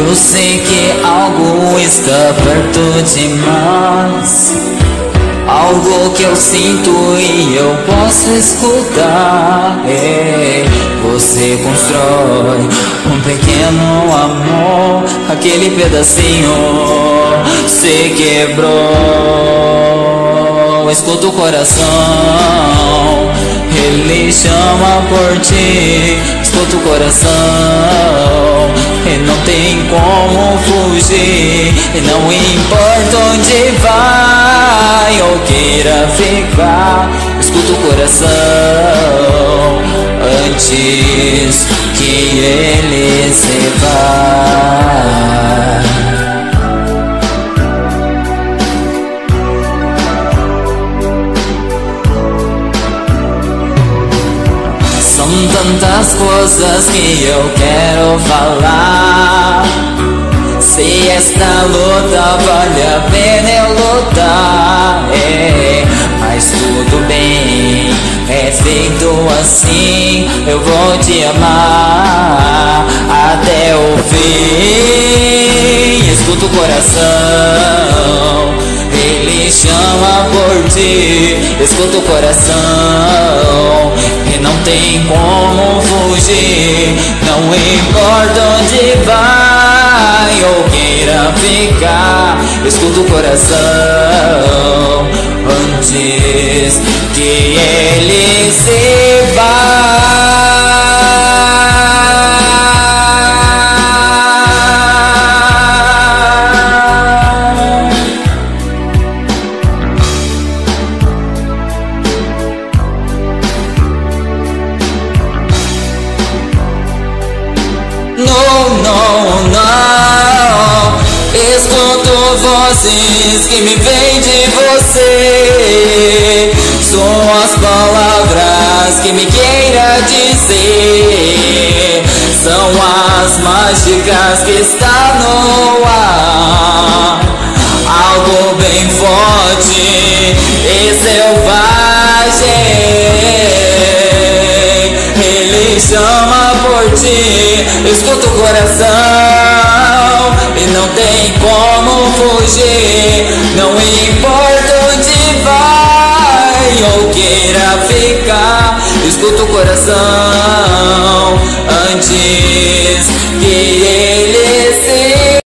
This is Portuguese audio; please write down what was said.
Eu sei que algo está perto demais, algo que eu sinto e eu posso escutar. Você constrói um pequeno amor, aquele pedacinho se quebrou. Escuta o coração, ele chama por ti. Escuta o coração, e não tem como fugir. E não importa onde vai ou queira ficar, escuta o coração antes que ele se vá. São tantas coisas que eu quero falar. Se esta luta vale a pena eu lutar, mas tudo bem, é feito assim. Eu vou te amar até o fim. Escuta o coração, ele chama por ti. Escuta o coração, e não tem como fugir. Não importa onde vai ou queira ficar, escuta o coração antes que ele se vá. Não, escuto vozes que me vêm de você. São as palavras que me queira dizer. São as mágicas que está no ar. Algo bem forte e selvagem. Ele chama por ti. Escuta o coração e não tem como fugir. Não importa onde vai ou queira ficar, escuta o coração